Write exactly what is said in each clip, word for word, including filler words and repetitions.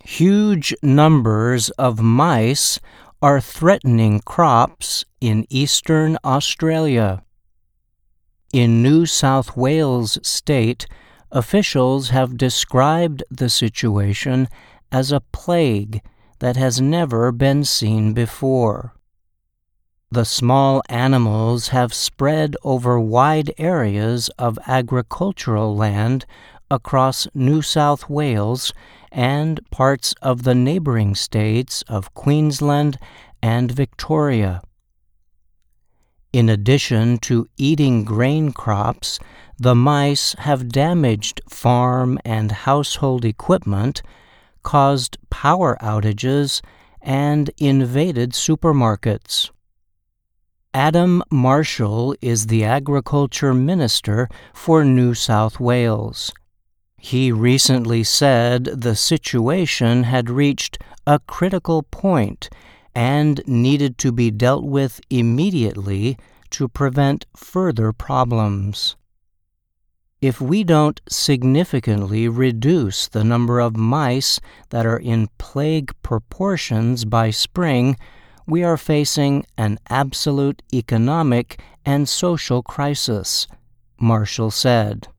Huge numbers of mice are threatening crops in eastern Australia. In New South Wales state, officials have described the situation as a plague that has never been seen before. The small animals have spread over wide areas of agricultural land across New South Wales and parts of the neighboring states of Queensland and Victoria. In addition to eating grain crops, the mice have damaged farm and household equipment, caused power outages, and invaded supermarkets. Adam Marshall is the Agriculture Minister for New South Wales. He recently said the situation had reached a critical point and needed to be dealt with immediately to prevent further problems. If we don't significantly reduce the number of mice that are in plague proportions by spring, we are facing an absolute economic and social crisis, Marshall said.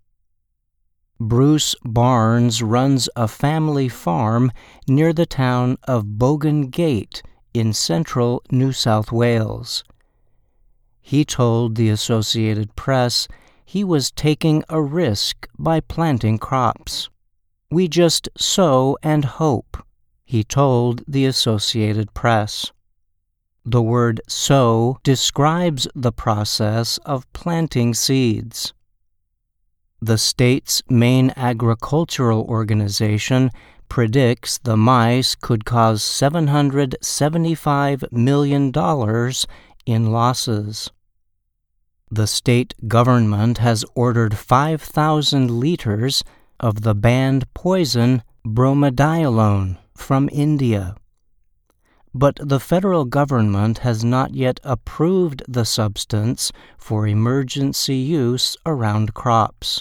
Bruce Barnes runs a family farm near the town of Bogan Gate in central New South Wales. He told the Associated Press he was taking a risk by planting crops. "We just sow and hope," he told the Associated Press. The word sow describes the process of planting seeds. The state's main agricultural organization predicts the mice could cause seven hundred seventy-five million dollars in losses. The state government has ordered five thousand liters of the banned poison bromadiolone from India. But the federal government has not yet approved the substance for emergency use around crops.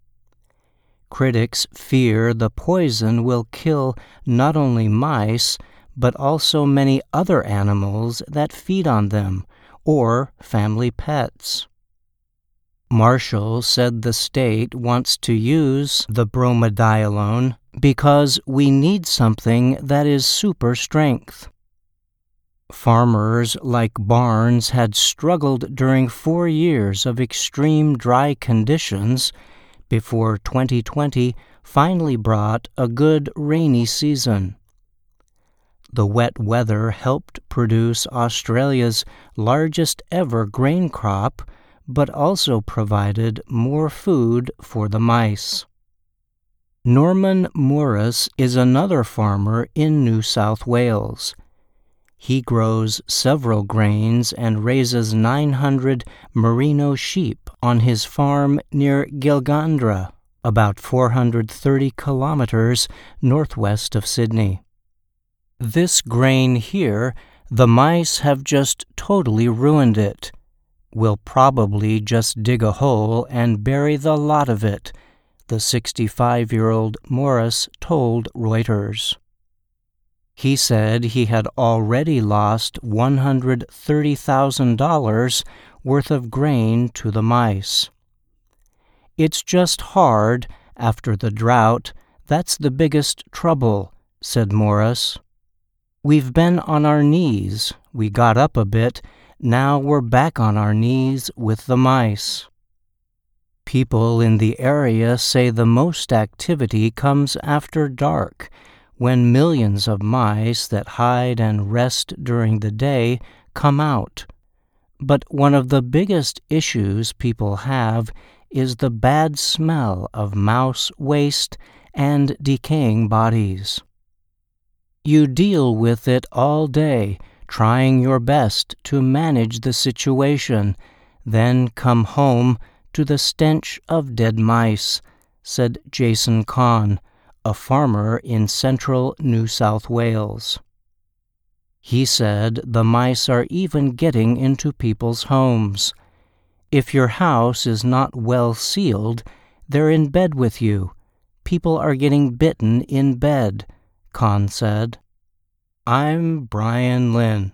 Critics fear the poison will kill not only mice, but also many other animals that feed on them or family pets. Marshall said the state wants to use the bromadiolone because we need something that is super strength. Farmers like Barnes had struggled during four years of extreme dry conditions before twenty twenty finally brought a good rainy season. The wet weather helped produce Australia's largest ever grain crop, but also provided more food for the mice. Norman Morris is another farmer in New South Wales. He grows several grains and raises nine hundred merino sheep on his farm near Gilgandra, about four hundred thirty kilometers northwest of Sydney. This grain here, the mice have just totally ruined it. We'll probably just dig a hole and bury the lot of it, the sixty-five-year-old Morris told Reuters. He said he had already lost one hundred thirty thousand dollars worth of grain to the mice. "It's just hard after the drought. That's the biggest trouble," said Morris. "We've been on our knees. We got up a bit. Now we're back on our knees with the mice." People in the area say the most activity comes after dark, when millions of mice that hide and rest during the day come out. But one of the biggest issues people have is the bad smell of mouse waste and decaying bodies. You deal with it all day, trying your best to manage the situation, then come home to the stench of dead mice, said Jason Kahn, a farmer in central New South Wales. He said the mice are even getting into people's homes. If your house is not well sealed, they're in bed with you. People are getting bitten in bed, Con said. I'm Brian Lynn.